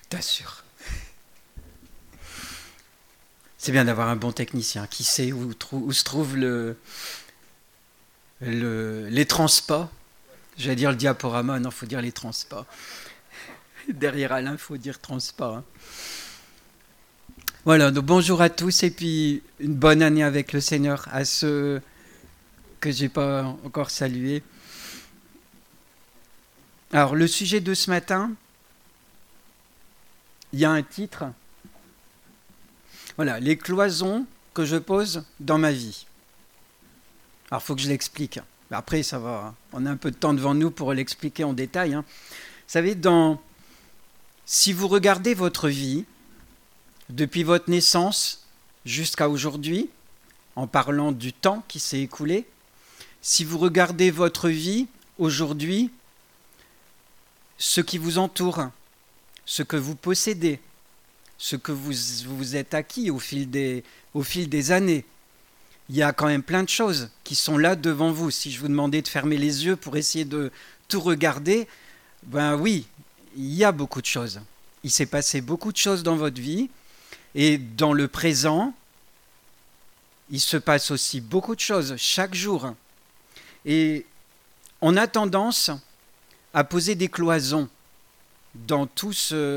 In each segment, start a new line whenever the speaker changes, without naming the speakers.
T'assures. C'est bien d'avoir un bon technicien qui sait où se trouvent les transpas. J'allais dire le diaporama, non, il faut dire les transpas. Derrière Alain, il faut dire transpas. Hein. Voilà, donc bonjour à tous et puis une bonne année avec le Seigneur à ceux que je n'ai pas encore salués. Alors, le sujet de ce matin, il y a un titre. Voilà, les cloisons que je pose dans ma vie. Alors, il faut que je l'explique. Après, ça va. On a un peu de temps devant nous pour l'expliquer en détail. Hein. Vous savez, si vous regardez votre vie, depuis votre naissance jusqu'à aujourd'hui, en parlant du temps qui s'est écoulé, si vous regardez votre vie aujourd'hui, ce qui vous entoure, ce que vous possédez, ce que vous êtes acquis au fil des années, il y a quand même plein de choses qui sont là devant vous. Si je vous demandais de fermer les yeux pour essayer de tout regarder, ben oui, il y a beaucoup de choses. Il s'est passé beaucoup de choses dans votre vie. Et dans le présent, il se passe aussi beaucoup de choses chaque jour. Et on a tendance à poser des cloisons dans tout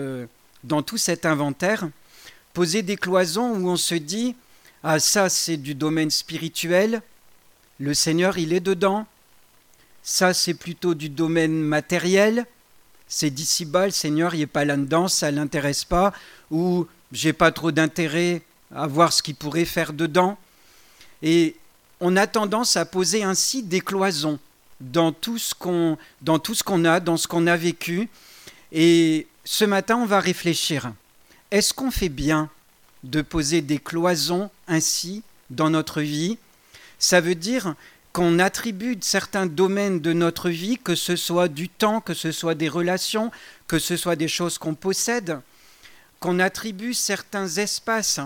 cet inventaire, poser des cloisons où on se dit « Ah, ça, c'est du domaine spirituel, le Seigneur, il est dedans. Ça, c'est plutôt du domaine matériel, c'est d'ici-bas, le Seigneur, il n'est pas là-dedans, ça ne l'intéresse pas. » Ou j'ai pas trop d'intérêt à voir ce qu'il pourrait faire dedans. Et on a tendance à poser ainsi des cloisons dans tout ce qu'on a, dans ce qu'on a vécu. Et ce matin, on va réfléchir. Est-ce qu'on fait bien de poser des cloisons ainsi dans notre vie? Ça veut dire qu'on attribue certains domaines de notre vie, que ce soit du temps, que ce soit des relations, que ce soit des choses qu'on possède, qu'on attribue certains espaces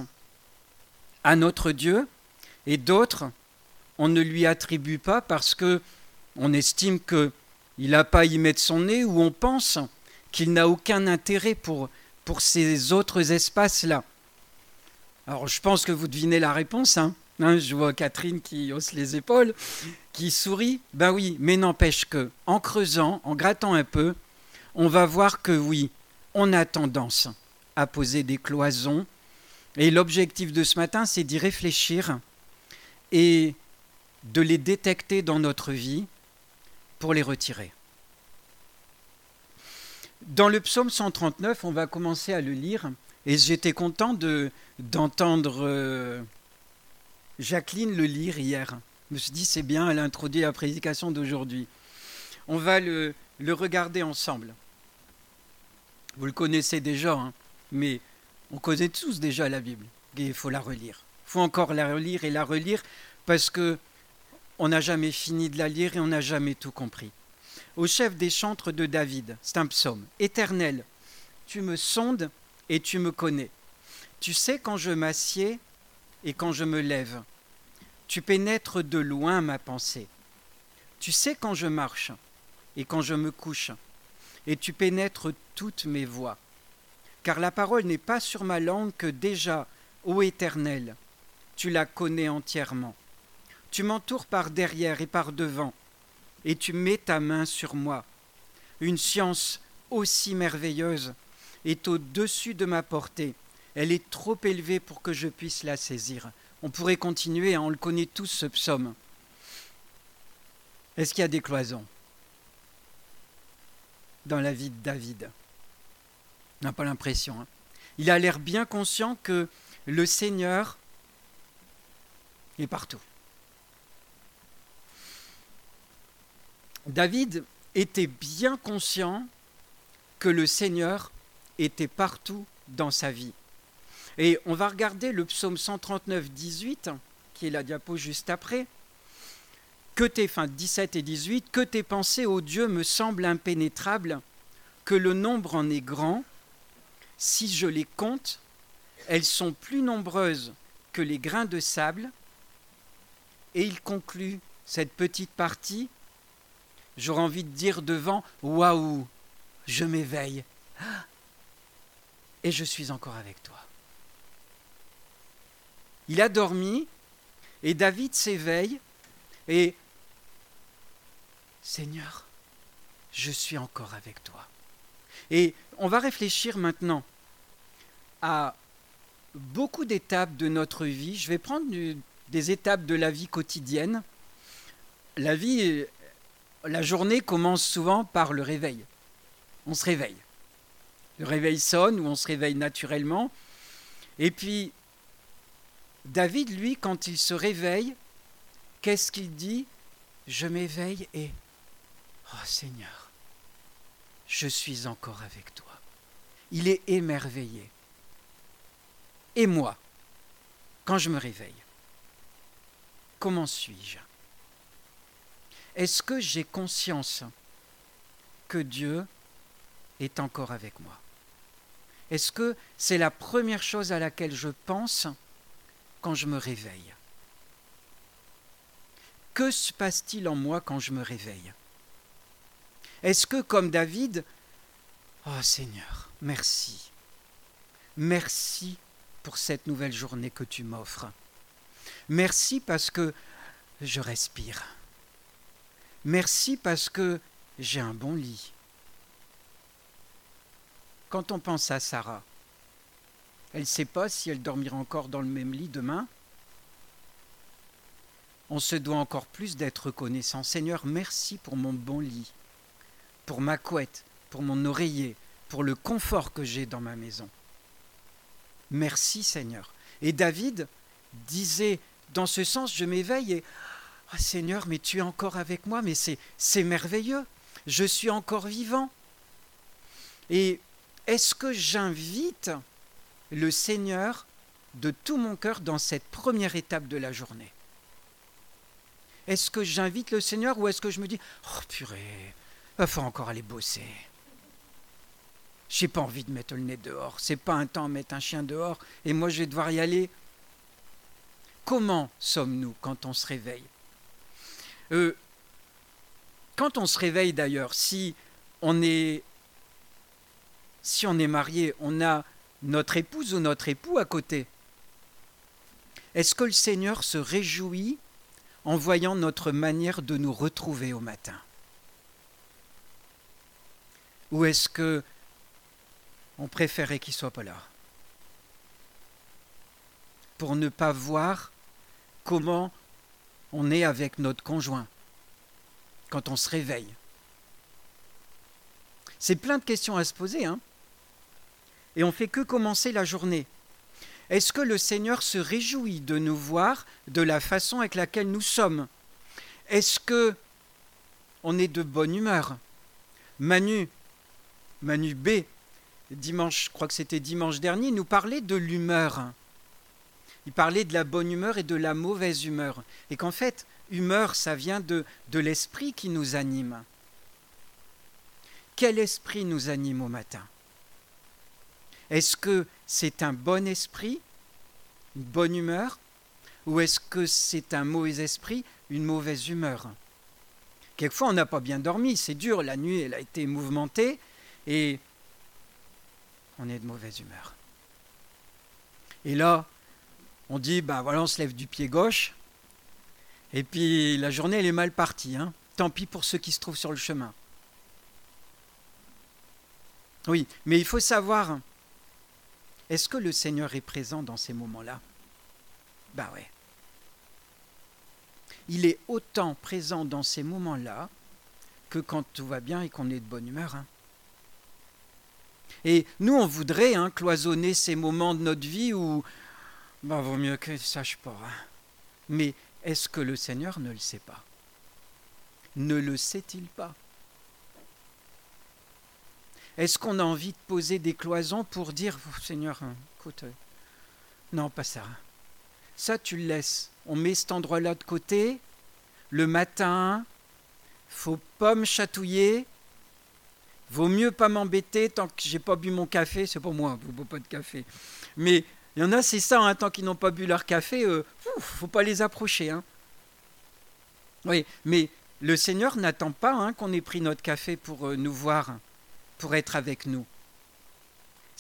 à notre Dieu et d'autres, on ne lui attribue pas parce qu'on estime qu'il n'a pas à y mettre son nez ou on pense qu'il n'a aucun intérêt pour ces autres espaces-là. Alors je pense que vous devinez la réponse. Je vois Catherine qui hausse les épaules, qui sourit. Ben oui, mais n'empêche que en creusant, en grattant un peu, on va voir que oui, on a tendance à poser des cloisons. Et l'objectif de ce matin, c'est d'y réfléchir et de les détecter dans notre vie pour les retirer. Dans le psaume 139, on va commencer à le lire et j'étais content d'entendre Jacqueline le lire hier. Je me suis dit, c'est bien, elle a introduit la prédication d'aujourd'hui. On va le regarder ensemble. Vous le connaissez déjà, mais on connaît tous déjà la Bible. Et il faut la relire. Il faut encore la relire et la relire parce qu'on n'a jamais fini de la lire et on n'a jamais tout compris. Au chef des chantres de David, c'est un psaume. Éternel, tu me sondes et tu me connais. Tu sais quand je m'assieds et quand je me lève. Tu pénètres de loin ma pensée. Tu sais quand je marche et quand je me couche. Et tu pénètres toutes mes voies. Car la parole n'est pas sur ma langue que déjà, ô Éternel, tu la connais entièrement. Tu m'entoures par derrière et par devant, et tu mets ta main sur moi. Une science aussi merveilleuse est au-dessus de ma portée. Elle est trop élevée pour que je puisse la saisir. On pourrait continuer, on le connaît tous ce psaume. Est-ce qu'il y a des cloisons dans la vie de David? On n'a pas l'impression. Il a l'air bien conscient que le Seigneur est partout. David était bien conscient que le Seigneur était partout dans sa vie. Et on va regarder le psaume 139, 18, qui est la diapo juste après. 17 et 18, que tes pensées, ô Dieu, me semblent impénétrables, que le nombre en est grand. Si je les compte, elles sont plus nombreuses que les grains de sable. Et il conclut cette petite partie, j'aurais envie de dire devant, waouh, je m'éveille. et je suis encore avec toi. Il a dormi et David s'éveille et Seigneur, je suis encore avec toi. Et on va réfléchir maintenant à beaucoup d'étapes de notre vie. Je vais prendre des étapes de la vie quotidienne. La journée commence souvent par le réveil. On se réveille. Le réveil sonne ou on se réveille naturellement. Et puis, David, lui, quand il se réveille, qu'est-ce qu'il dit ? Je m'éveille et « Oh Seigneur, je suis encore avec toi. » Il est émerveillé. Et moi, quand je me réveille, comment suis-je ? Est-ce que j'ai conscience que Dieu est encore avec moi ? Est-ce que c'est la première chose à laquelle je pense quand je me réveille ? Que se passe-t-il en moi quand je me réveille ? Est-ce que, comme David, « Oh Seigneur, merci. Merci pour cette nouvelle journée que tu m'offres. Merci parce que je respire. Merci parce que j'ai un bon lit. » Quand on pense à Sarah, elle ne sait pas si elle dormira encore dans le même lit demain. On se doit encore plus d'être reconnaissant. Seigneur, merci pour mon bon lit, pour ma couette, pour mon oreiller, pour le confort que j'ai dans ma maison. Merci Seigneur. Et David disait dans ce sens, je m'éveille et oh, Seigneur, mais tu es encore avec moi, mais c'est merveilleux. Je suis encore vivant. Et est-ce que j'invite le Seigneur de tout mon cœur dans cette première étape de la journée ? Est-ce que j'invite le Seigneur ou est-ce que je me dis « Oh purée, il faut encore aller bosser. J'ai pas envie de mettre le nez dehors. C'est pas un temps à mettre un chien dehors et moi je vais devoir y aller. » Comment sommes-nous quand on se réveille ? Quand on se réveille d'ailleurs, si on est marié, on a notre épouse ou notre époux à côté. Est-ce que le Seigneur se réjouit en voyant notre manière de nous retrouver au matin ? Ou est-ce que on préférait qu'il ne soit pas là pour ne pas voir comment on est avec notre conjoint quand on se réveille ? C'est plein de questions à se poser, hein ? Et on ne fait que commencer la journée. Est-ce que le Seigneur se réjouit de nous voir de la façon avec laquelle nous sommes ? Est-ce que on est de bonne humeur ? Manu B, dimanche, je crois que c'était dimanche dernier, nous parlait de l'humeur. Il parlait de la bonne humeur et de la mauvaise humeur. Et qu'en fait, humeur, ça vient de l'esprit qui nous anime. Quel esprit nous anime au matin ? Est-ce que c'est un bon esprit, une bonne humeur, ou est-ce que c'est un mauvais esprit, une mauvaise humeur ? Quelquefois, on n'a pas bien dormi, c'est dur, la nuit, elle a été mouvementée, et on est de mauvaise humeur. Et là, on dit, ben voilà, on se lève du pied gauche, et puis la journée, elle est mal partie, hein. Tant pis pour ceux qui se trouvent sur le chemin. Oui, mais il faut savoir, est-ce que le Seigneur est présent dans ces moments-là ? Ben ouais. Il est autant présent dans ces moments-là que quand tout va bien et qu'on est de bonne humeur. Hein. Et nous, on voudrait cloisonner ces moments de notre vie où vaut mieux que je ne sache pas. Hein. Mais est-ce que le Seigneur ne le sait pas ? Ne le sait-il pas ? Est-ce qu'on a envie de poser des cloisons pour dire « Seigneur, écoute, non, pas ça. Ça, tu le laisses. On met cet endroit-là de côté. Le matin, faut pas me chatouiller. Vaut mieux pas m'embêter tant que j'ai pas bu mon café. C'est pas moi, je ne bois pas de café. Mais il y en a, c'est ça, tant qu'ils n'ont pas bu leur café, faut pas les approcher. Hein. Oui, mais le Seigneur n'attend pas qu'on ait pris notre café pour nous voir, pour être avec nous.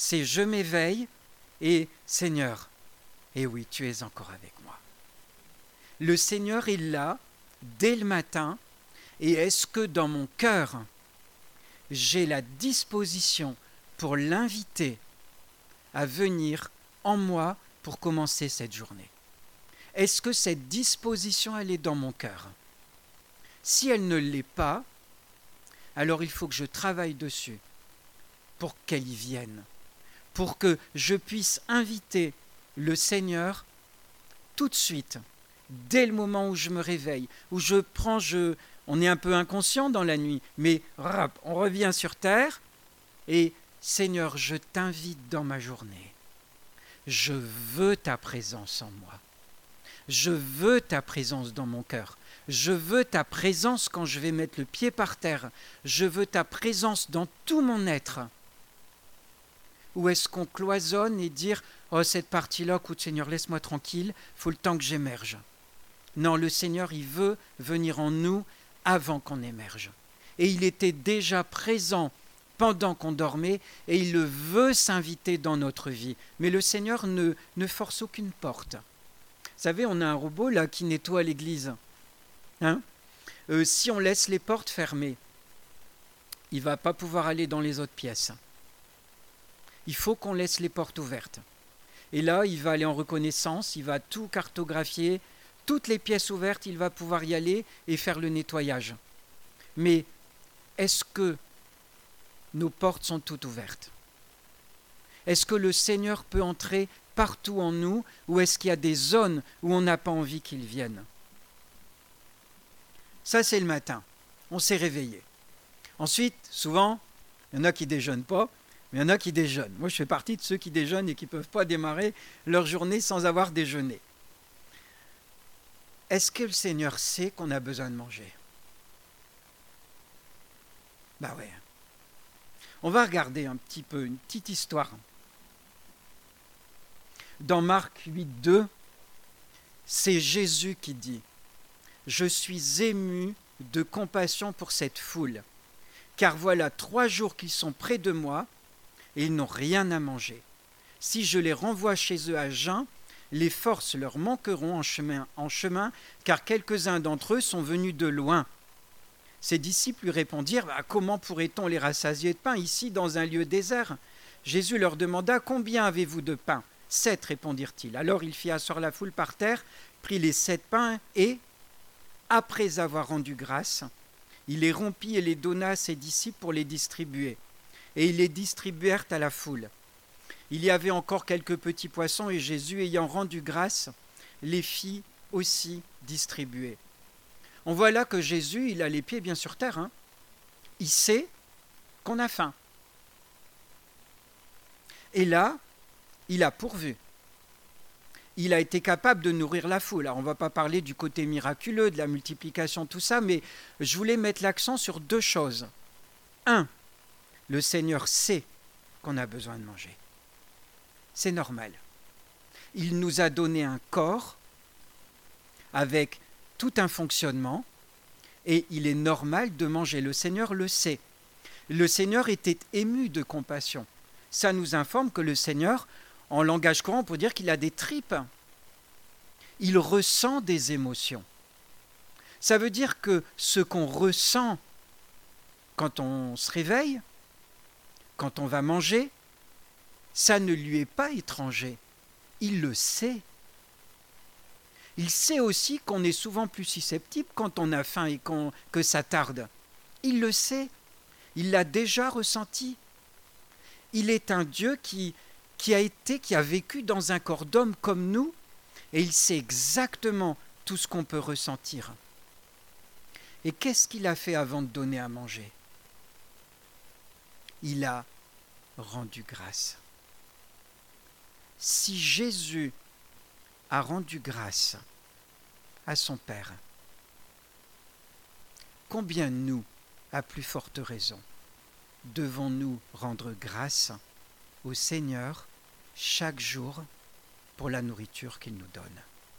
c'est je m'éveille et Seigneur, et oui, tu es encore avec moi. Le Seigneur est là dès le matin, et est-ce que dans mon cœur, j'ai la disposition pour l'inviter à venir en moi pour commencer cette journée? Est-ce que cette disposition, elle est dans mon cœur? Si elle ne l'est pas, alors il faut que je travaille dessus pour qu'elle y vienne, pour que je puisse inviter le Seigneur tout de suite, dès le moment où je me réveille, où on est un peu inconscient dans la nuit, mais on revient sur terre et Seigneur, je t'invite dans ma journée. Je veux ta présence en moi. Je veux ta présence dans mon cœur. Je veux ta présence quand je vais mettre le pied par terre. Je veux ta présence dans tout mon être. Ou est-ce qu'on cloisonne et dire « Oh, cette partie-là, écoute Seigneur, laisse-moi tranquille, il faut le temps que j'émerge. » Non, le Seigneur, il veut venir en nous avant qu'on émerge. Et il était déjà présent pendant qu'on dormait et il le veut s'inviter dans notre vie. Mais le Seigneur ne force aucune porte. Vous savez, on a un robot là qui nettoie l'église. Si on laisse les portes fermées, il ne va pas pouvoir aller dans les autres pièces. Il faut qu'on laisse les portes ouvertes. Et là, il va aller en reconnaissance, il va tout cartographier, toutes les pièces ouvertes, il va pouvoir y aller et faire le nettoyage. Mais est-ce que nos portes sont toutes ouvertes? Est-ce que le Seigneur peut entrer partout en nous ou est-ce qu'il y a des zones où on n'a pas envie qu'il vienne? Ça, c'est le matin. On s'est réveillé. Ensuite, souvent, il y en a qui ne déjeunent pas, mais il y en a qui déjeunent. Moi, je fais partie de ceux qui déjeunent et qui ne peuvent pas démarrer leur journée sans avoir déjeuné. Est-ce que le Seigneur sait qu'on a besoin de manger? Ben ouais. On va regarder un petit peu, une petite histoire. Dans Marc 8,2, c'est Jésus qui dit « Je suis ému de compassion pour cette foule, car voilà 3 jours qu'ils sont près de moi et ils n'ont rien à manger. Si je les renvoie chez eux à jeun, les forces leur manqueront en chemin, car quelques-uns d'entre eux sont venus de loin. » Ses disciples lui répondirent « Comment pourrait-on les rassasier de pain ici dans un lieu désert ?» Jésus leur demanda « Combien avez-vous de pain ?» 7, répondirent-ils. Alors il fit asseoir la foule par terre, prit les 7 pains et, après avoir rendu grâce, il les rompit et les donna à ses disciples pour les distribuer. Et ils les distribuèrent à la foule. Il y avait encore quelques petits poissons et Jésus, ayant rendu grâce, les fit aussi distribuer. On voit là que Jésus, il a les pieds bien sur terre. Il sait qu'on a faim. Et là, il a pourvu. Il a été capable de nourrir la foule. Alors, on ne va pas parler du côté miraculeux, de la multiplication, tout ça, mais je voulais mettre l'accent sur 2 choses. 1, le Seigneur sait qu'on a besoin de manger. C'est normal. Il nous a donné un corps avec tout un fonctionnement et il est normal de manger. Le Seigneur le sait. Le Seigneur était ému de compassion. Ça nous informe que le Seigneur, en langage courant, on peut dire qu'il a des tripes. Il ressent des émotions. Ça veut dire que ce qu'on ressent quand on se réveille, quand on va manger, ça ne lui est pas étranger. Il le sait. Il sait aussi qu'on est souvent plus susceptible quand on a faim et que ça tarde. Il le sait. Il l'a déjà ressenti. Il est un Dieu qui a vécu dans un corps d'homme comme nous, et il sait exactement tout ce qu'on peut ressentir. Et qu'est-ce qu'il a fait avant de donner à manger? Il a rendu grâce. Si Jésus a rendu grâce à son Père, combien nous, à plus forte raison, devons-nous rendre grâce au Seigneur chaque jour pour la nourriture qu'il nous donne?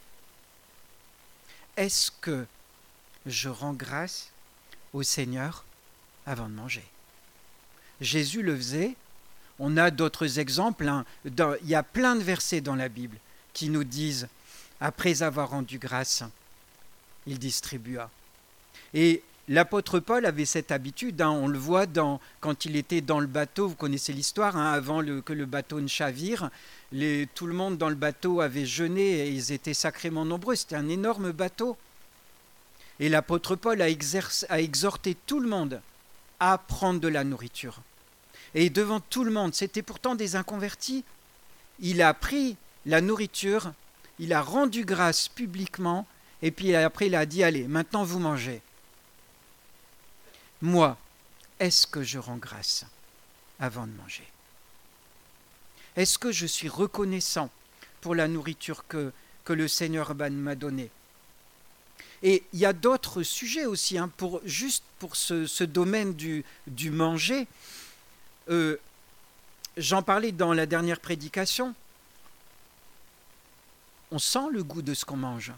Est-ce que je rends grâce au Seigneur avant de manger? Jésus le faisait On a d'autres exemples. Il y a plein de versets dans la Bible qui nous disent, après avoir rendu grâce, il distribua. Et l'apôtre Paul avait cette habitude, on le voit quand il était dans le bateau, vous connaissez l'histoire, avant que le bateau ne chavire, tout le monde dans le bateau avait jeûné et ils étaient sacrément nombreux, c'était un énorme bateau. Et l'apôtre Paul a exhorté tout le monde à prendre de la nourriture. Et devant tout le monde, c'était pourtant des inconvertis, il a pris la nourriture, il a rendu grâce publiquement, et puis après il a dit, allez, maintenant vous mangez. Moi, est-ce que je rends grâce avant de manger? Est-ce que je suis reconnaissant pour la nourriture que le Seigneur m'a donnée? Et il y a d'autres sujets aussi, juste pour ce domaine du manger. J'en parlais dans la dernière prédication. On sent le goût de ce qu'on mange.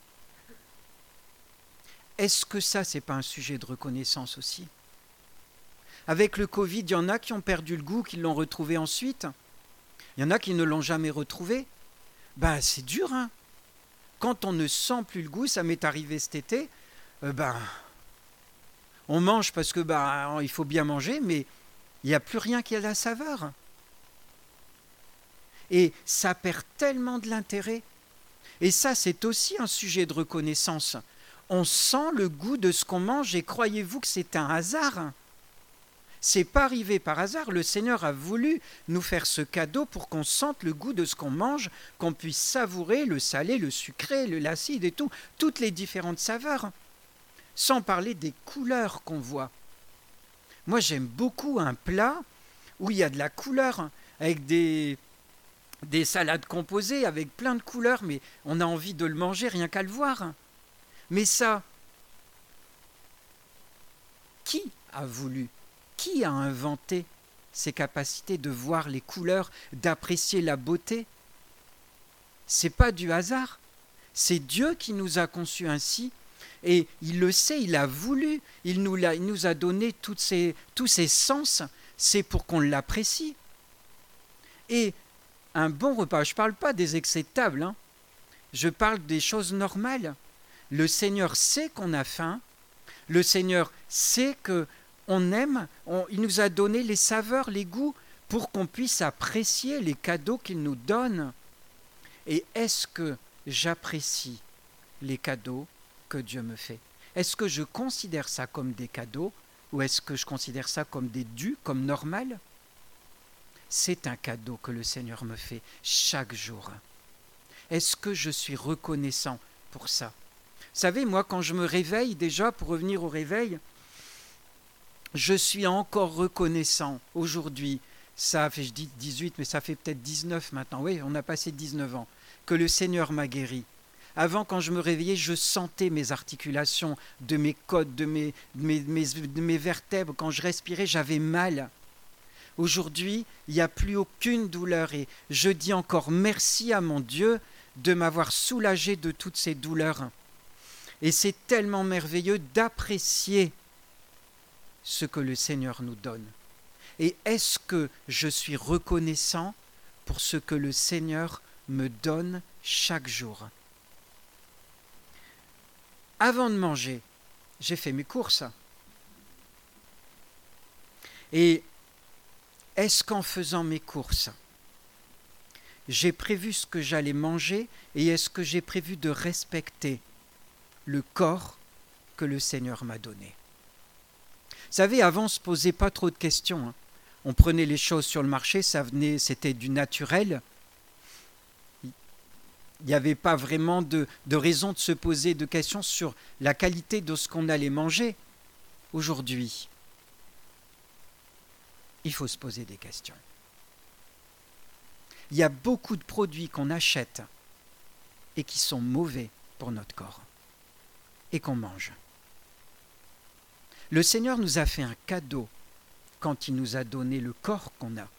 Est-ce que ça, c'est pas un sujet de reconnaissance aussi? Avec le Covid, il y en a qui ont perdu le goût, qui l'ont retrouvé ensuite. Il y en a qui ne l'ont jamais retrouvé. C'est dur, hein. Quand on ne sent plus le goût, ça m'est arrivé cet été, on mange parce que il faut bien manger, mais il n'y a plus rien qui a la saveur. Et ça perd tellement de l'intérêt. Et ça, c'est aussi un sujet de reconnaissance. On sent le goût de ce qu'on mange et croyez-vous que c'est un hasard? C'est pas arrivé par hasard. Le Seigneur a voulu nous faire ce cadeau pour qu'on sente le goût de ce qu'on mange, qu'on puisse savourer le salé, le sucré, l'acide et tout, toutes les différentes saveurs. Sans parler des couleurs qu'on voit. Moi, j'aime beaucoup un plat où il y a de la couleur, avec des salades composées, avec plein de couleurs, mais on a envie de le manger rien qu'à le voir. Mais ça, qui a voulu? Qui a inventé ces capacités de voir les couleurs, d'apprécier la beauté? C'est pas du hasard. C'est Dieu qui nous a conçus ainsi. Et il le sait, il a voulu, il nous a donné tous ces sens, c'est pour qu'on l'apprécie. Et un bon repas, je ne parle pas des excès de table, je parle des choses normales. Le Seigneur sait qu'on a faim, le Seigneur sait qu'on aime, il nous a donné les saveurs, les goûts, pour qu'on puisse apprécier les cadeaux qu'il nous donne. Et est-ce que j'apprécie les cadeaux que Dieu me fait? Est-ce que je considère ça comme des cadeaux ou est-ce que je considère ça comme des dus, comme normal? C'est un cadeau que le Seigneur me fait chaque jour. Est-ce que je suis reconnaissant pour ça? Vous savez, moi, quand je me réveille, déjà, pour revenir au réveil, je suis encore reconnaissant aujourd'hui. Ça fait, je dis 18, mais ça fait peut-être 19 maintenant. Oui, on a passé 19 ans. Que le Seigneur m'a guéri. Avant, quand je me réveillais, je sentais mes articulations, de mes côtes, de mes vertèbres. Quand je respirais, j'avais mal. Aujourd'hui, il n'y a plus aucune douleur et je dis encore merci à mon Dieu de m'avoir soulagé de toutes ces douleurs. Et c'est tellement merveilleux d'apprécier ce que le Seigneur nous donne. Et est-ce que je suis reconnaissant pour ce que le Seigneur me donne chaque jour? Avant de manger, j'ai fait mes courses. Et est-ce qu'en faisant mes courses, j'ai prévu ce que j'allais manger et est-ce que j'ai prévu de respecter le corps que le Seigneur m'a donné? Vous savez, avant, on ne se posait pas trop de questions. On prenait les choses sur le marché, c'était du naturel. Il n'y avait pas vraiment de raison de se poser de questions sur la qualité de ce qu'on allait manger. Aujourd'hui, il faut se poser des questions. Il y a beaucoup de produits qu'on achète et qui sont mauvais pour notre corps et qu'on mange. Le Seigneur nous a fait un cadeau quand il nous a donné le corps qu'on a.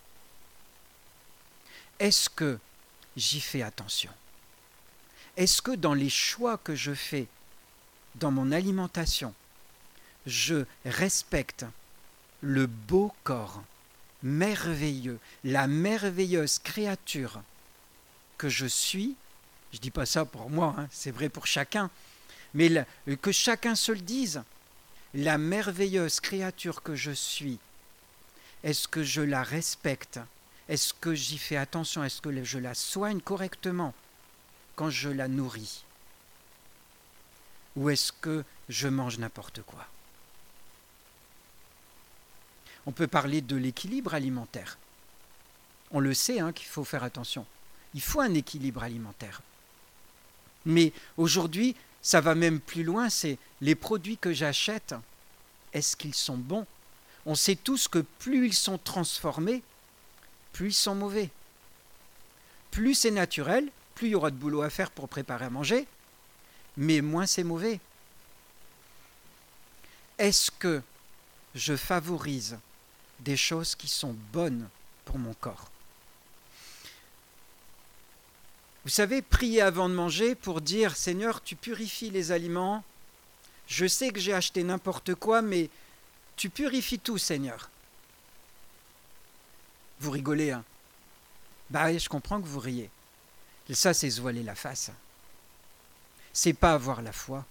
Est-ce que j'y fais attention? Est-ce que dans les choix que je fais dans mon alimentation, je respecte le beau corps merveilleux, la merveilleuse créature que je suis, je ne dis pas ça pour moi, hein, c'est vrai pour chacun, mais que chacun se le dise, la merveilleuse créature que je suis, est-ce que je la respecte? Est-ce que j'y fais attention? Est-ce que je la soigne correctement quand je la nourris? Ou est-ce que je mange n'importe quoi? On peut parler de l'équilibre alimentaire. On le sait hein, qu'il faut faire attention. Il faut un équilibre alimentaire. Mais aujourd'hui, ça va même plus loin, c'est les produits que j'achète, est-ce qu'ils sont bons? On sait tous que plus ils sont transformés, plus ils sont mauvais. Plus c'est naturel, plus il y aura de boulot à faire pour préparer à manger, mais moins c'est mauvais. Est-ce que je favorise des choses qui sont bonnes pour mon corps? Vous savez, prier avant de manger pour dire « Seigneur, tu purifies les aliments, je sais que j'ai acheté n'importe quoi, mais tu purifies tout, Seigneur. » Vous rigolez, hein? Bah oui, je comprends que vous riez. Et ça, c'est se voiler la face. C'est pas avoir la foi.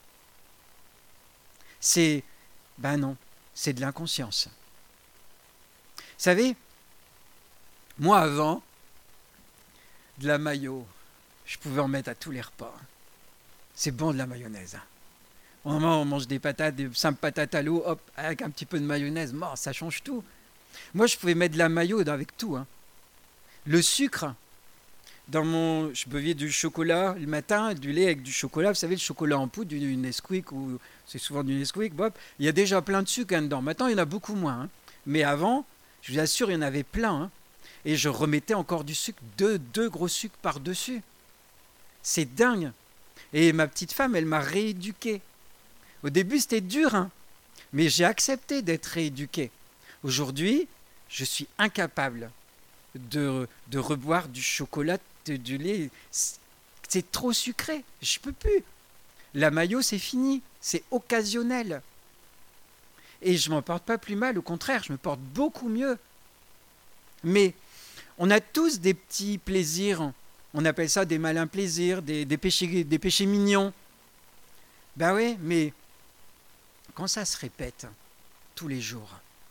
C'est, ben non, c'est de l'inconscience. Vous savez, moi avant, de la mayo, je pouvais en mettre à tous les repas. C'est bon de la mayonnaise. Au moment où on mange des patates, des simples patates à l'eau, hop, avec un petit peu de mayonnaise, ça change tout. Moi, je pouvais mettre de la mayo avec tout. Hein. Le sucre, je buvais du chocolat le matin, du lait avec du chocolat. Vous savez, le chocolat en poudre, du Nesquik, ou c'est souvent du Nesquik, il y a déjà plein de sucre dedans. Maintenant, il y en a beaucoup moins. Hein. Mais avant, je vous assure, il y en avait plein. Hein. Et je remettais encore du sucre, deux gros sucres par-dessus. C'est dingue. Et ma petite femme, elle m'a rééduqué. Au début, c'était dur, hein, mais j'ai accepté d'être rééduqué. Aujourd'hui, je suis incapable de reboire du chocolat, du lait. C'est trop sucré, je ne peux plus. La mayo, c'est fini, c'est occasionnel. Et je ne m'en porte pas plus mal, au contraire, je me porte beaucoup mieux. Mais on a tous des petits plaisirs, on appelle ça des malins plaisirs, des péchés mignons. Ben oui, mais quand ça se répète tous les jours,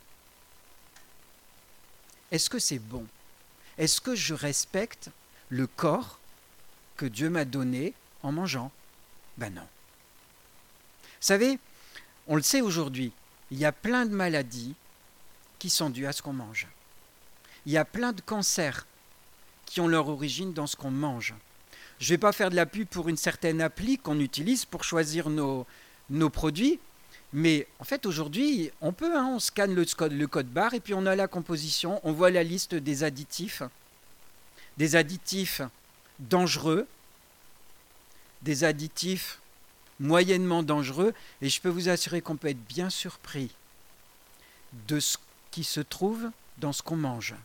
est-ce que c'est bon? Est-ce que je respecte le corps que Dieu m'a donné en mangeant? Ben non. Vous savez, on le sait aujourd'hui, il y a plein de maladies qui sont dues à ce qu'on mange. Il y a plein de cancers qui ont leur origine dans ce qu'on mange. Je ne vais pas faire de la pub pour une certaine appli qu'on utilise pour choisir nos produits, mais en fait aujourd'hui, on peut, on scanne le code barre et puis on a la composition, on voit la liste des additifs dangereux, des additifs moyennement dangereux, et je peux vous assurer qu'on peut être bien surpris de ce qui se trouve dans ce qu'on mange.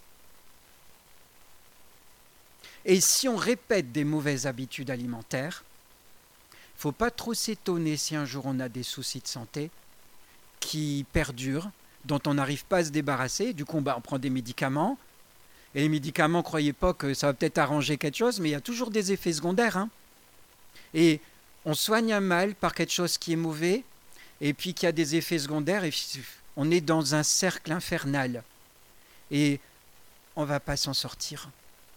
Et si on répète des mauvaises habitudes alimentaires, il ne faut pas trop s'étonner si un jour on a des soucis de santé qui perdurent, dont on n'arrive pas à se débarrasser. Du coup, on prend des médicaments. Et les médicaments, croyez pas que ça va peut-être arranger quelque chose, mais il y a toujours des effets secondaires. Hein. Et on soigne un mal par quelque chose qui est mauvais, et puis qui a des effets secondaires, et on est dans un cercle infernal. Et on ne va pas s'en sortir.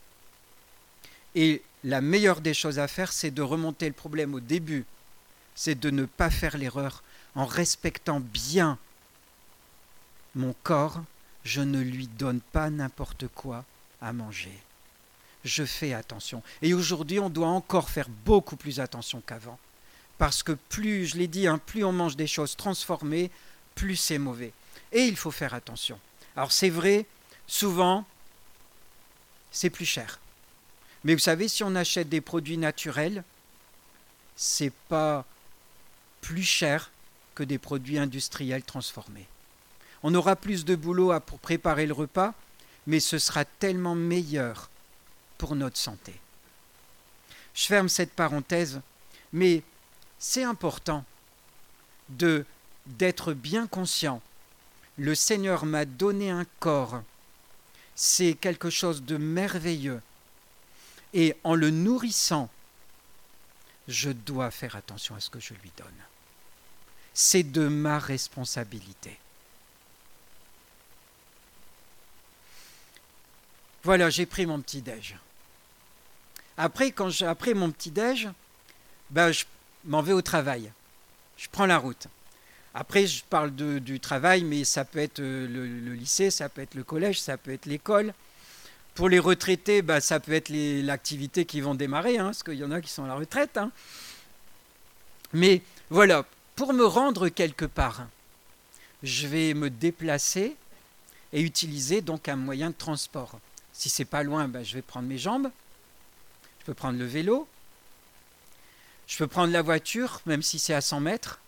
Et la meilleure des choses à faire, c'est de remonter le problème au début. C'est de ne pas faire l'erreur en respectant bien mon corps. Je ne lui donne pas n'importe quoi à manger. Je fais attention. Et aujourd'hui, on doit encore faire beaucoup plus attention qu'avant. Parce que plus, je l'ai dit, plus on mange des choses transformées, plus c'est mauvais. Et il faut faire attention. Alors c'est vrai, souvent, c'est plus cher. Mais vous savez, si on achète des produits naturels, c'est pas plus cher que des produits industriels transformés. On aura plus de boulot pour préparer le repas, mais ce sera tellement meilleur pour notre santé. Je ferme cette parenthèse, mais c'est important d'être bien conscient le Seigneur m'a donné un corps, c'est quelque chose de merveilleux. Et en le nourrissant, je dois faire attention à ce que je lui donne. C'est de ma responsabilité. Voilà, j'ai pris mon petit-déj. Après mon petit-déj, je m'en vais au travail. Je prends la route. Après, je parle du travail, mais ça peut être le lycée, ça peut être le collège, ça peut être l'école. Pour les retraités, ça peut être l'activité qui vont démarrer, parce qu'il y en a qui sont à la retraite. Mais voilà, pour me rendre quelque part, je vais me déplacer et utiliser donc un moyen de transport. Si c'est pas loin, je vais prendre mes jambes, je peux prendre le vélo, je peux prendre la voiture, même si c'est à 100 mètres.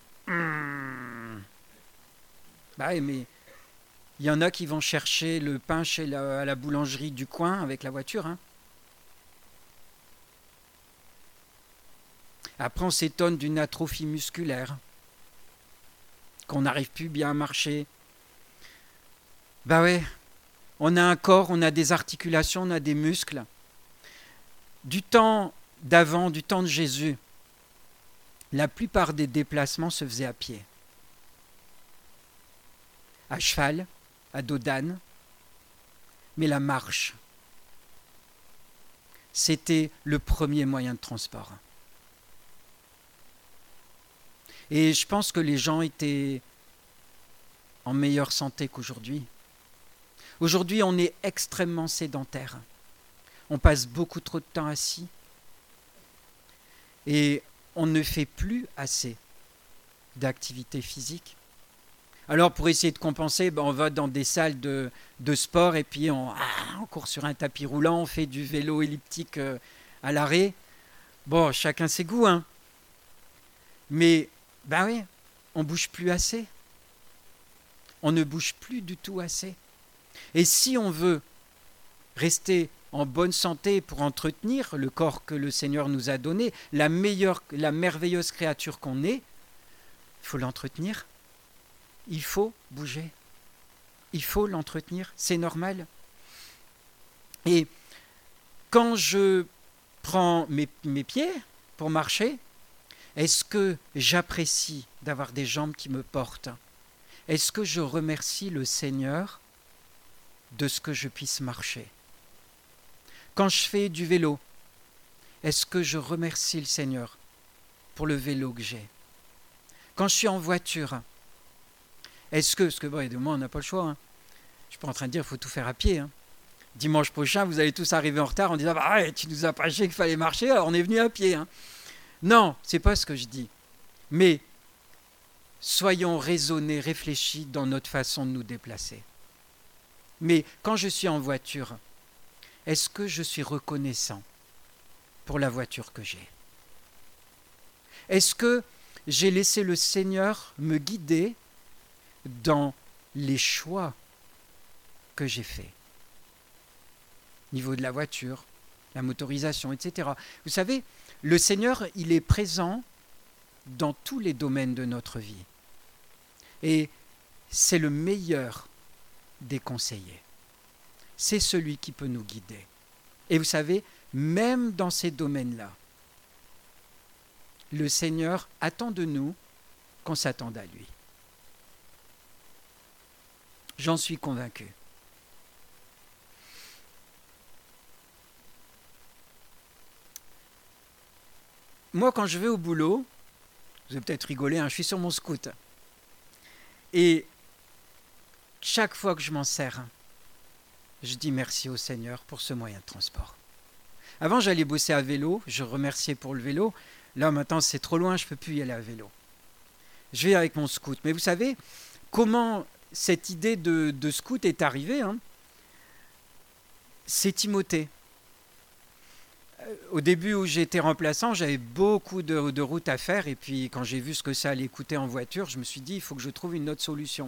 Mais il y en a qui vont chercher le pain à la boulangerie du coin avec la voiture. Après, on s'étonne d'une atrophie musculaire, qu'on n'arrive plus bien à marcher. On a un corps, on a des articulations, on a des muscles. Du temps d'avant, du temps de Jésus, la plupart des déplacements se faisaient à pied. À cheval, à dos d'âne. Mais la marche, c'était le premier moyen de transport. Et je pense que les gens étaient en meilleure santé qu'aujourd'hui. Aujourd'hui, on est extrêmement sédentaire. On passe beaucoup trop de temps assis. Et on ne fait plus assez d'activité physique. Alors, pour essayer de compenser, on va dans des salles de sport et puis on court sur un tapis roulant, on fait du vélo elliptique à l'arrêt. Bon, chacun ses goûts, Mais, on ne bouge plus assez. On ne bouge plus du tout assez. Et si on veut rester en bonne santé pour entretenir le corps que le Seigneur nous a donné, la merveilleuse créature qu'on est, il faut l'entretenir. Il faut bouger. Il faut l'entretenir. C'est normal. Et quand je prends mes pieds pour marcher, est-ce que j'apprécie d'avoir des jambes qui me portent? Est-ce que je remercie le Seigneur de ce que je puisse marcher? Quand je fais du vélo, est-ce que je remercie le Seigneur pour le vélo que j'ai? Quand je suis en voiture, est-ce que, parce que moi on n'a pas le choix, je ne suis pas en train de dire qu'il faut tout faire à pied. Dimanche prochain, vous allez tous arriver en retard en disant tu nous as pas dit qu'il fallait marcher, alors on est venu à pied. Non, c'est pas ce que je dis. Mais soyons raisonnés, réfléchis dans notre façon de nous déplacer. Mais quand je suis en voiture, est-ce que je suis reconnaissant pour la voiture que j'ai? Est-ce que j'ai laissé le Seigneur me guider dans les choix que j'ai faits? Niveau de la voiture, la motorisation, etc. Vous savez, le Seigneur, il est présent dans tous les domaines de notre vie. Et c'est le meilleur des conseillers. C'est celui qui peut nous guider. Et vous savez, même dans ces domaines-là, le Seigneur attend de nous qu'on s'attende à lui. J'en suis convaincu. Moi, quand je vais au boulot, vous avez peut-être rigolé, je suis sur mon scoot. Et chaque fois que je m'en sers, je dis merci au Seigneur pour ce moyen de transport. Avant, j'allais bosser à vélo, je remerciais pour le vélo. Là, maintenant, c'est trop loin, je ne peux plus y aller à vélo. Je vais avec mon scoot. Mais vous savez, comment cette idée de scoot est arrivée, C'est Timothée. Au début où j'étais remplaçant, j'avais beaucoup de routes à faire. Et puis, quand j'ai vu ce que ça allait coûter en voiture, je me suis dit, il faut que je trouve une autre solution.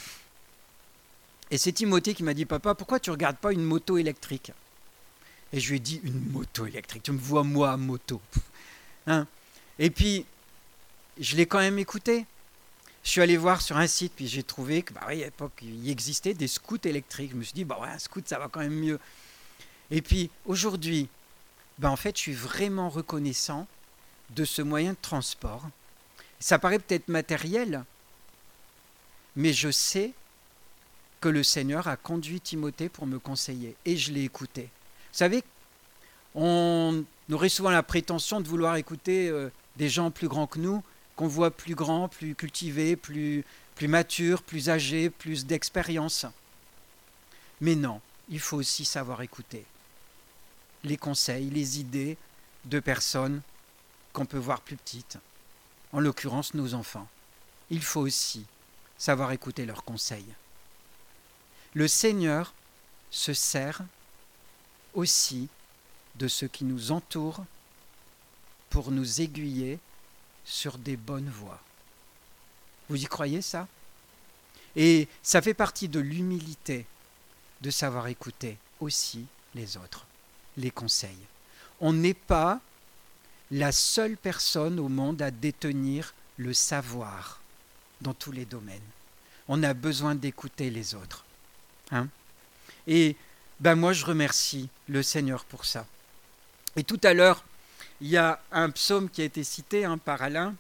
Et c'est Timothée qui m'a dit, papa, pourquoi tu ne regardes pas une moto électrique? Et je lui ai dit, une moto électrique, tu me vois moi à moto. Et puis, je l'ai quand même écouté. je suis allé voir sur un site, puis j'ai trouvé que, à l'époque, il existait des scouts électriques. Je me suis dit, un scout, ça va quand même mieux. Et puis, aujourd'hui, en fait, je suis vraiment reconnaissant de ce moyen de transport. Ça paraît peut-être matériel, mais je sais que le Seigneur a conduit Timothée pour me conseiller, et je l'ai écouté. Vous savez, on aurait souvent la prétention de vouloir écouter des gens plus grands que nous, qu'on voit plus grands, plus cultivés, plus matures, plus âgés, plus d'expérience. Mais non, il faut aussi savoir écouter les conseils, les idées de personnes qu'on peut voir plus petites, en l'occurrence nos enfants. Il faut aussi savoir écouter leurs conseils. Le Seigneur se sert aussi de ce qui nous entoure pour nous aiguiller sur des bonnes voies. Vous y croyez ça? Et ça fait partie de l'humilité de savoir écouter aussi les autres, les conseils. On n'est pas la seule personne au monde à détenir le savoir dans tous les domaines. On a besoin d'écouter les autres. Et moi, je remercie le Seigneur pour ça. Et tout à l'heure, il y a un psaume qui a été cité par Alain,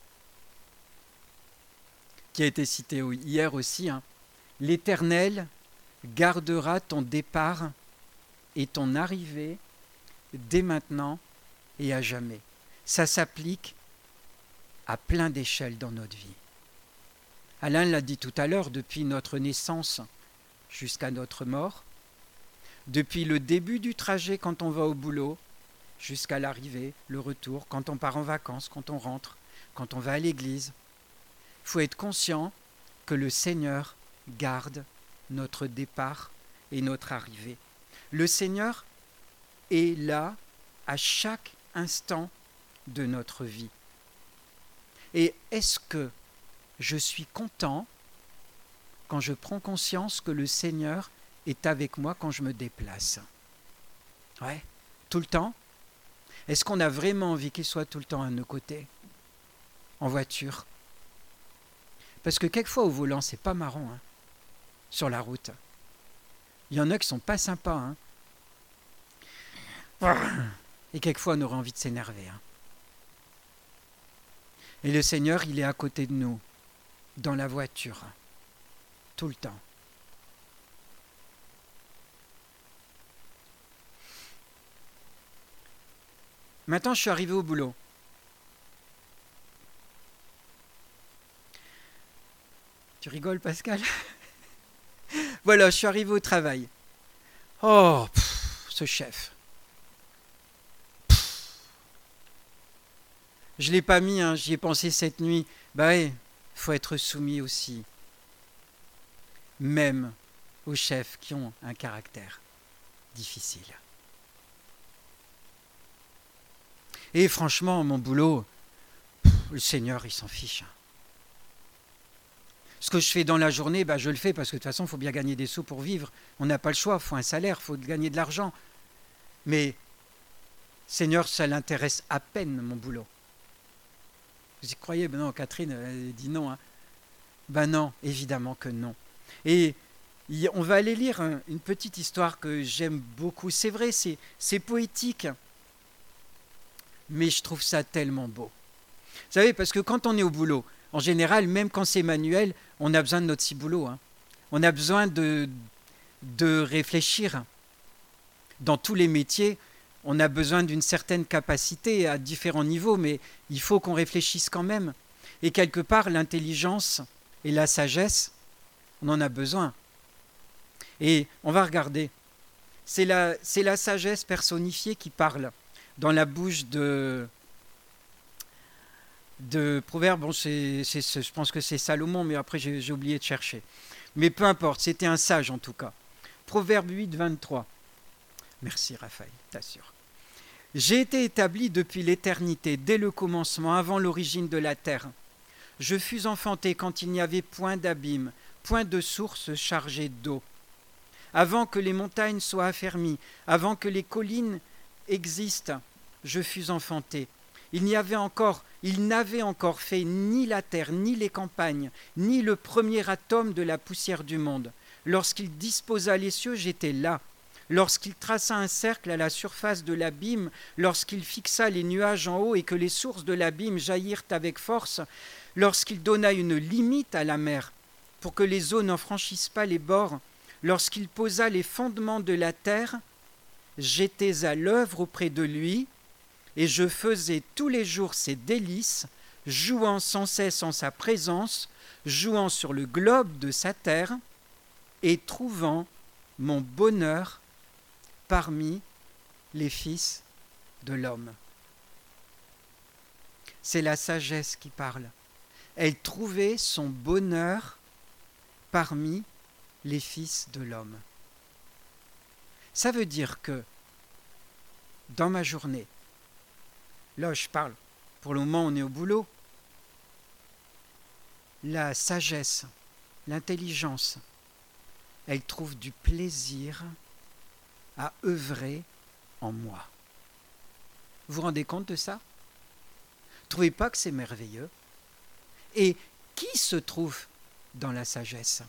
qui a été cité hier aussi. L'Éternel gardera ton départ et ton arrivée dès maintenant et à jamais. Ça s'applique à plein d'échelles dans notre vie. Alain l'a dit tout à l'heure, depuis notre naissance jusqu'à notre mort, depuis le début du trajet quand on va au boulot, jusqu'à l'arrivée, le retour, quand on part en vacances, quand on rentre, quand on va à l'église. Il faut être conscient que le Seigneur garde notre départ et notre arrivée. Le Seigneur est là à chaque instant de notre vie. Et est-ce que je suis content quand je prends conscience que le Seigneur est avec moi quand je me déplace? Ouais, tout le temps? Est-ce qu'on a vraiment envie qu'il soit tout le temps à nos côtés, en voiture? Parce que quelquefois au volant, c'est pas marrant, sur la route. Il y en a qui sont pas sympas, Et quelquefois, on aurait envie de s'énerver. Et le Seigneur, il est à côté de nous, dans la voiture, tout le temps. Maintenant, je suis arrivé au boulot. Tu rigoles, Pascal? Voilà, je suis arrivé au travail. Oh, ce chef. Je ne l'ai pas mis, j'y ai pensé cette nuit. Il faut être soumis aussi. Même aux chefs qui ont un caractère difficile. Et franchement, mon boulot, le Seigneur, il s'en fiche. Ce que je fais dans la journée, je le fais parce que de toute façon, il faut bien gagner des sous pour vivre. On n'a pas le choix, il faut un salaire, il faut gagner de l'argent. Mais, Seigneur, ça l'intéresse à peine, mon boulot. Vous y croyez? Non, Catherine, elle dit non. Non, évidemment que non. Et on va aller lire une petite histoire que j'aime beaucoup. C'est vrai, c'est poétique. Mais je trouve ça tellement beau. Vous savez, parce que quand on est au boulot, en général, même quand c'est manuel, on a besoin de notre ciboulot. On a besoin de réfléchir. Dans tous les métiers, on a besoin d'une certaine capacité à différents niveaux, mais il faut qu'on réfléchisse quand même. Et quelque part, l'intelligence et la sagesse, on en a besoin. Et on va regarder. C'est la sagesse personnifiée qui parle dans la bouche de Proverbe. Bon, je pense que c'est Salomon, mais après j'ai oublié de chercher. Mais peu importe, c'était un sage en tout cas. Proverbe 8, 23. Merci Raphaël, t'assure. J'ai été établi depuis l'éternité, dès le commencement, avant l'origine de la terre. Je fus enfanté quand il n'y avait point d'abîme, point de source chargée d'eau. Avant que les montagnes soient affermies, avant que les collines existent, je fus enfanté. Il n'avait encore fait ni la terre, ni les campagnes, ni le premier atome de la poussière du monde. Lorsqu'il disposa les cieux, j'étais là. Lorsqu'il traça un cercle à la surface de l'abîme, lorsqu'il fixa les nuages en haut et que les sources de l'abîme jaillirent avec force, lorsqu'il donna une limite à la mer pour que les eaux n'en franchissent pas les bords, lorsqu'il posa les fondements de la terre, j'étais à l'œuvre auprès de lui, et je faisais tous les jours ses délices, jouant sans cesse en sa présence, jouant sur le globe de sa terre, et trouvant mon bonheur parmi les fils de l'homme. C'est la sagesse qui parle. Elle trouvait son bonheur parmi les fils de l'homme. Ça veut dire que dans ma journée, là je parle, pour le moment on est au boulot, la sagesse, l'intelligence, elle trouve du plaisir à œuvrer en moi. Vous vous rendez compte de ça? Trouvez pas que c'est merveilleux? Et qui se trouve dans la sagesse?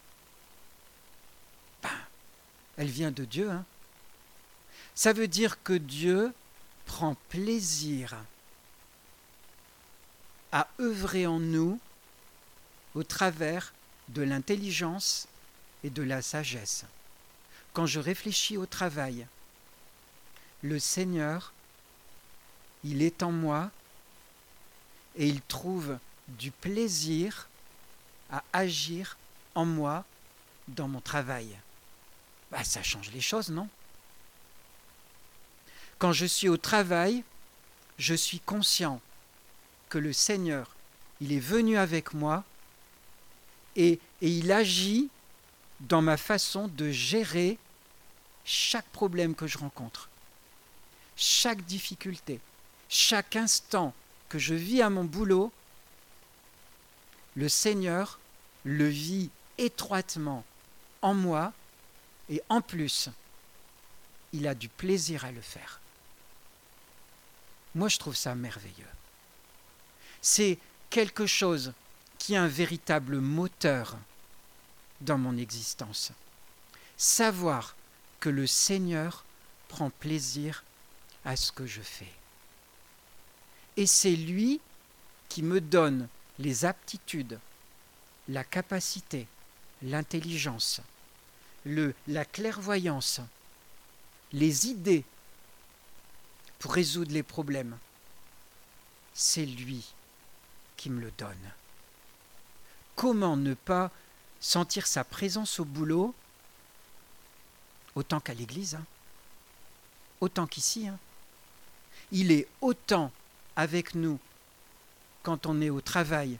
Elle vient de Dieu. Ça veut dire que Dieu prend plaisir à œuvrer en nous au travers de l'intelligence et de la sagesse. Quand je réfléchis au travail, le Seigneur, il est en moi et il trouve du plaisir à agir en moi dans mon travail. Ça change les choses, non? Quand je suis au travail, je suis conscient que le Seigneur, il est venu avec moi et il agit dans ma façon de gérer chaque problème que je rencontre, chaque difficulté, chaque instant que je vis à mon boulot. Le Seigneur le vit étroitement en moi et en plus, il a du plaisir à le faire. Moi, je trouve ça merveilleux. C'est quelque chose qui est un véritable moteur dans mon existence. Savoir que le Seigneur prend plaisir à ce que je fais. Et c'est lui qui me donne les aptitudes, la capacité, l'intelligence, la clairvoyance, les idées pour résoudre les problèmes. C'est lui qui me le donne. Comment ne pas sentir sa présence au boulot autant qu'à l'église, autant qu'ici. Il est autant avec nous quand on est au travail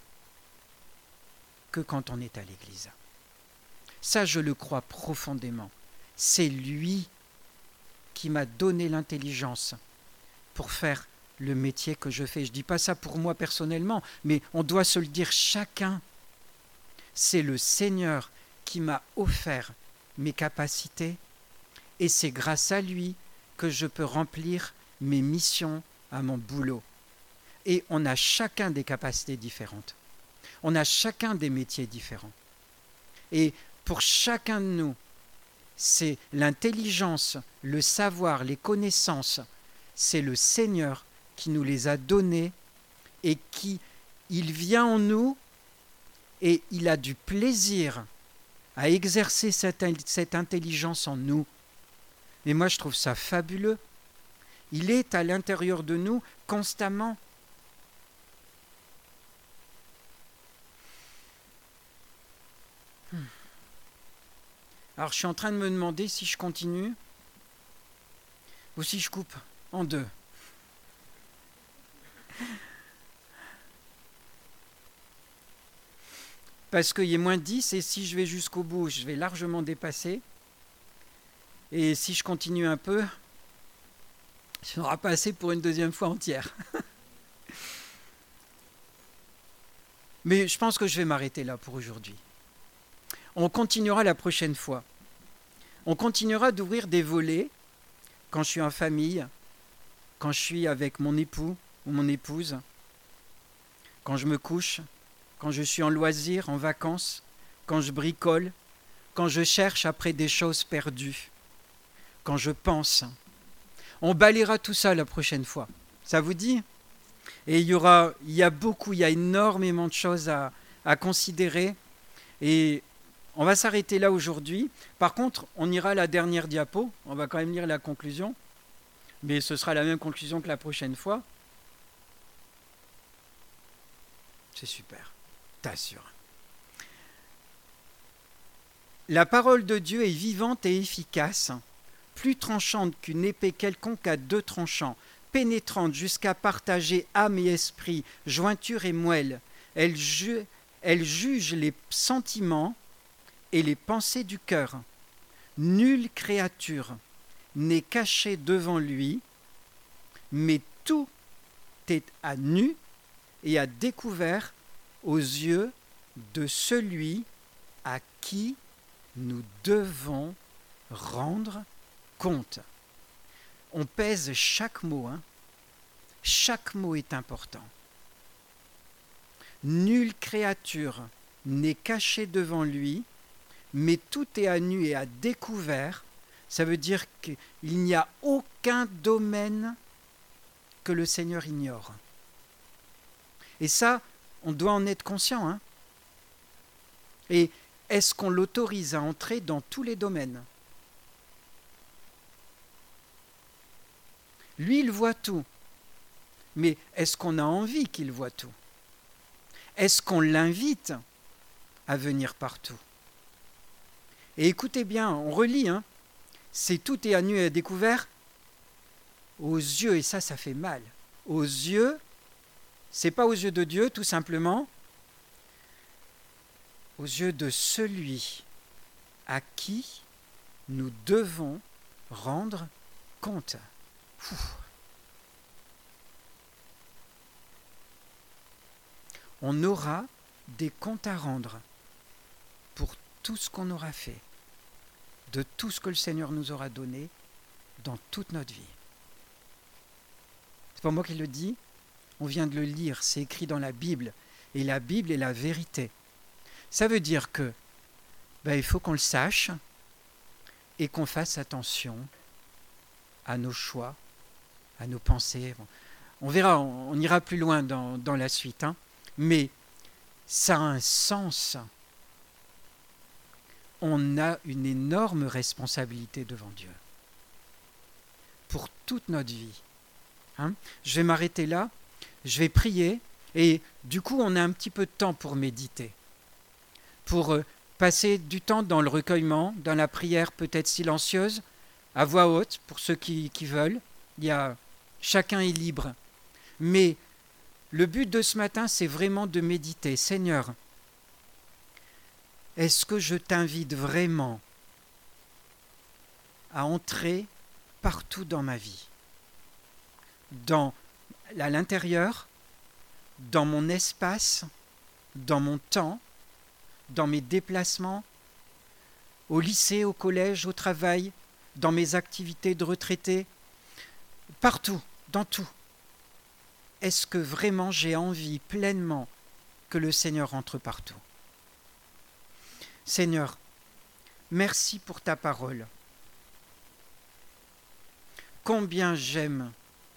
que quand on est à l'église. Ça, je le crois profondément. C'est lui qui m'a donné l'intelligence pour faire le métier que je fais. Je ne dis pas ça pour moi personnellement, mais on doit se le dire chacun. C'est le Seigneur qui m'a offert mes capacités et c'est grâce à lui que je peux remplir mes missions à mon boulot. Et on a chacun des capacités différentes. On a chacun des métiers différents. Et pour chacun de nous, c'est l'intelligence, le savoir, les connaissances, c'est le Seigneur qui nous les a donnés et il vient en nous et il a du plaisir à exercer cette intelligence en nous. Et moi, je trouve ça fabuleux. Il est à l'intérieur de nous constamment. Alors, je suis en train de me demander si je continue ou si je coupe en deux. Parce qu'il y a moins 10 et si je vais jusqu'au bout, je vais largement dépasser. Et si je continue un peu, ça n'aura pas assez pour une deuxième fois entière. Mais je pense que je vais m'arrêter là pour aujourd'hui. On continuera la prochaine fois. On continuera d'ouvrir des volets quand je suis en famille, quand je suis avec mon époux ou mon épouse, quand je me couche, quand je suis en loisir, en vacances, quand je bricole, quand je cherche après des choses perdues, quand je pense. On balayera tout ça la prochaine fois. Ça vous dit ? Et il y a énormément de choses à considérer. Et on va s'arrêter là aujourd'hui. Par contre, on ira à la dernière diapo. On va quand même lire la conclusion. Mais ce sera la même conclusion que la prochaine fois. C'est super. T'assure. La parole de Dieu est vivante et efficace, plus tranchante qu'une épée quelconque à deux tranchants, pénétrante jusqu'à partager âme et esprit, jointure et moelle. Elle juge les sentiments et les pensées du cœur. Nulle créature n'est cachée devant lui, mais tout est à nu et à découvert aux yeux de celui à qui nous devons rendre compte. On pèse chaque mot, hein. Chaque mot est important. Nulle créature n'est cachée devant lui, mais tout est à nu et à découvert. Ça veut dire qu'il n'y a aucun domaine que le Seigneur ignore. Et ça, on doit en être conscient, hein. Et est-ce qu'on l'autorise à entrer dans tous les domaines ? Lui, il voit tout. Mais est-ce qu'on a envie qu'il voit tout ? Est-ce qu'on l'invite à venir partout ? Et écoutez bien, on relit, hein, c'est tout est à nu et à découvert aux yeux, et ça fait mal. Aux yeux, c'est pas aux yeux de Dieu, tout simplement, aux yeux de celui à qui nous devons rendre compte. On aura des comptes à rendre pour tout ce qu'on aura fait, de tout ce que le Seigneur nous aura donné dans toute notre vie. C'est pas moi qui le dis, on vient de le lire, c'est écrit dans la Bible, et la Bible est la vérité. Ça veut dire que il faut qu'on le sache et qu'on fasse attention à nos choix, à nos pensées. On verra, on ira plus loin dans la suite, hein. Mais ça a un sens. On a une énorme responsabilité devant Dieu pour toute notre vie. Hein ? Je vais m'arrêter là, je vais prier et du coup on a un petit peu de temps pour méditer, pour passer du temps dans le recueillement, dans la prière peut-être silencieuse, à voix haute pour ceux qui veulent. Chacun est libre. Mais le but de ce matin, c'est vraiment de méditer. Seigneur, est-ce que je t'invite vraiment à entrer partout dans ma vie, à l'intérieur, dans mon espace, dans mon temps, dans mes déplacements, au lycée, au collège, au travail, dans mes activités de retraité, partout, dans tout. Est-ce que vraiment j'ai envie pleinement que le Seigneur entre partout ? Seigneur, merci pour ta parole. Combien j'aime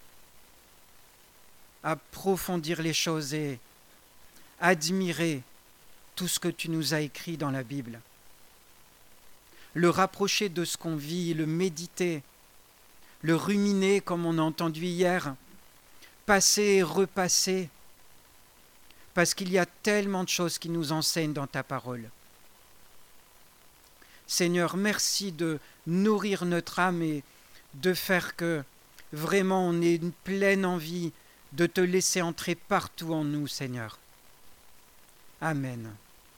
approfondir les choses et admirer tout ce que tu nous as écrit dans la Bible. Le rapprocher de ce qu'on vit, le méditer, le ruminer comme on a entendu hier, passer et repasser, parce qu'il y a tellement de choses qui nous enseignent dans ta parole. Seigneur, merci de nourrir notre âme et de faire que vraiment on ait une pleine envie de te laisser entrer partout en nous, Seigneur. Amen.